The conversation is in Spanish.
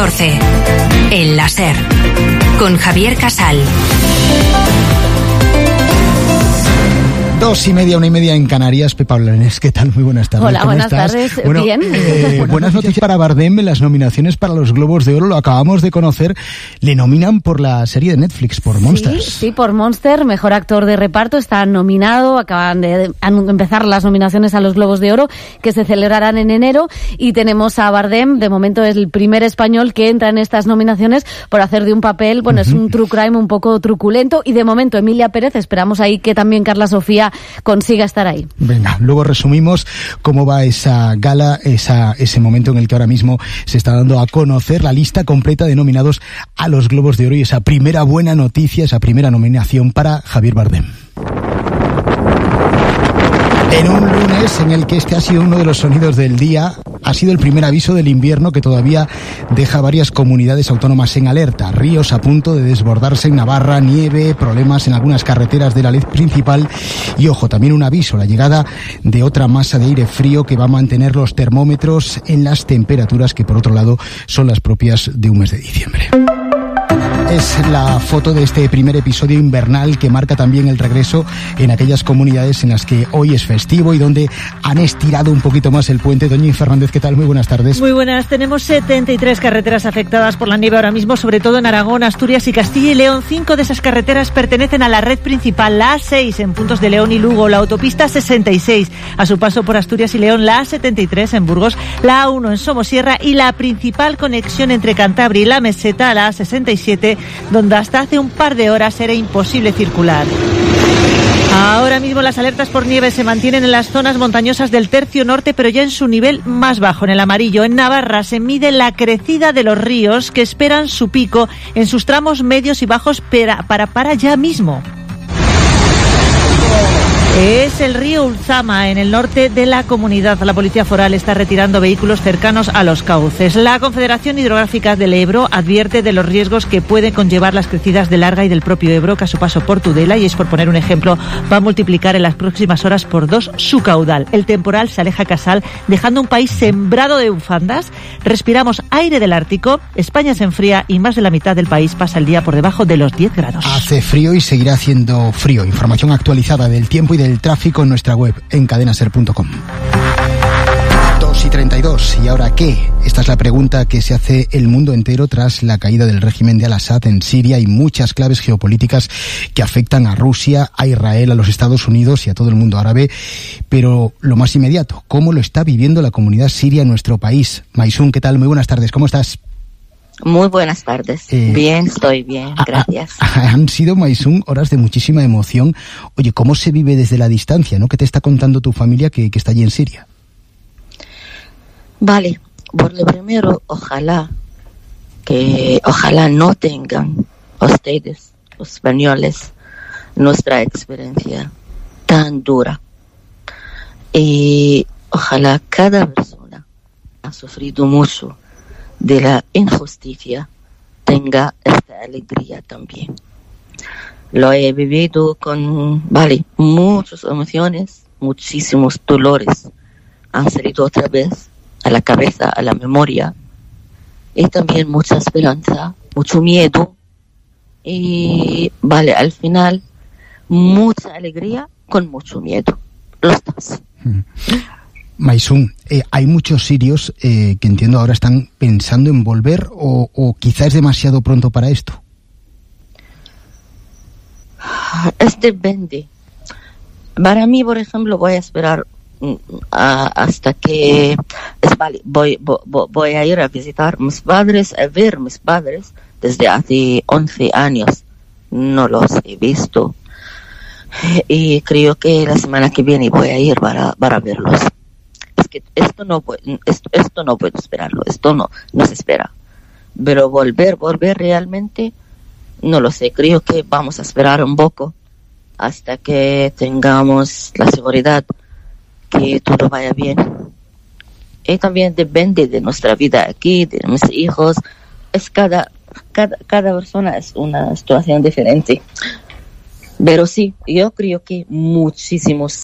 14. El láser. Con Javier Casal. 2:30, 1:30 en Canarias. Pepa Blanes, ¿qué tal? Muy buenas tardes. Hola, buenas tardes. Bueno, bien. Buenas noticias para Bardem en las nominaciones para los Globos de Oro. Lo acabamos de conocer. Le nominan por la serie de Netflix, por Monsters. Sí, por Monster. Mejor actor de reparto. Está nominado. Acaban de empezar las nominaciones a los Globos de Oro, que se celebrarán en enero. Y tenemos a Bardem. De momento es el primer español que entra en estas nominaciones por hacer de un papel, bueno, es un true crime un poco truculento. Y de momento Emilia Pérez. Esperamos ahí que también Carla Sofía consiga estar ahí. Venga, luego resumimos cómo va esa gala, ese momento en el que ahora mismo se está dando a conocer la lista completa de nominados a los Globos de Oro y esa primera buena noticia, esa primera nominación para Javier Bardem. En un lunes en el que este ha sido uno de los sonidos del día, ha sido el primer aviso del invierno que todavía deja varias comunidades autónomas en alerta. Ríos a punto de desbordarse en Navarra, nieve, problemas en algunas carreteras de la ley principal y, ojo, también un aviso, la llegada de otra masa de aire frío que va a mantener los termómetros en las temperaturas que, por otro lado, son las propias de un mes de diciembre. Es la foto de este primer episodio invernal que marca también el regreso en aquellas comunidades en las que hoy es festivo y donde han estirado un poquito más el puente. Doña Fernández, ¿qué tal? Muy buenas tardes. Muy buenas. Tenemos 73 carreteras afectadas por la nieve ahora mismo, sobre todo en Aragón, Asturias y Castilla y León. 5 de esas carreteras pertenecen a la red principal, la A6 en puntos de León y Lugo, la autopista 66 a su paso por Asturias y León, la A73 en Burgos, la A1 en Somosierra y la principal conexión entre Cantabria y la Meseta, la A67, donde hasta hace un par de horas era imposible circular. Ahora mismo las alertas por nieve se mantienen en las zonas montañosas del tercio norte, pero ya en su nivel más bajo, en el amarillo. En Navarra se mide la crecida de los ríos, que esperan su pico en sus tramos medios y bajos para ya mismo. Es el río Ulzama, en el norte de la comunidad. La Policía Foral está retirando vehículos cercanos a los cauces. La Confederación Hidrográfica del Ebro advierte de los riesgos que pueden conllevar las crecidas del Arga y del propio Ebro, que a su paso por Tudela, y es por poner un ejemplo, va a multiplicar en las próximas horas por 2 su caudal. El temporal se aleja a Casal, dejando un país sembrado de bufandas. Respiramos aire del Ártico, España se enfría y más de la mitad del país pasa el día por debajo de los 10 grados. Hace frío y seguirá haciendo frío. Información actualizada del tiempo y del tráfico en nuestra web, en cadenaser.com. 2:32. ¿Y ahora qué? Esta es la pregunta que se hace el mundo entero tras la caída del régimen de Al-Assad en Siria y muchas claves geopolíticas que afectan a Rusia, a Israel, a los Estados Unidos y a todo el mundo árabe. Pero lo más inmediato, ¿cómo lo está viviendo la comunidad siria en nuestro país? Maysun, ¿qué tal? Muy buenas tardes, ¿cómo estás? Muy buenas tardes. Bien, estoy bien, gracias. Han sido, Maysun, horas de muchísima emoción. Oye, ¿cómo se vive desde la distancia, no? ¿Qué te está contando tu familia que está allí en Siria? Vale, por lo primero, ojalá no tengan ustedes, los españoles, nuestra experiencia tan dura. Y ojalá cada persona ha sufrido mucho de la injusticia tenga esta alegría también. Lo he vivido con, muchas emociones, muchísimos dolores han salido otra vez a la cabeza, a la memoria, y también mucha esperanza, mucho miedo, y al final mucha alegría con mucho miedo, los dos. Maysun, hay muchos sirios que entiendo ahora están pensando en volver o quizá es demasiado pronto para esto. Depende. Para mí, por ejemplo, voy a esperar hasta que voy a ir a visitar mis padres, a ver mis padres desde hace 11 años. No los he visto y creo que la semana que viene voy a ir para verlos. Es que esto no puedo esperarlo, esto no se espera. Pero volver realmente, no lo sé, creo que vamos a esperar un poco hasta que tengamos la seguridad que todo vaya bien. Y también depende de nuestra vida aquí, de mis hijos. Es cada persona es una situación diferente. Pero sí, yo creo que muchísimos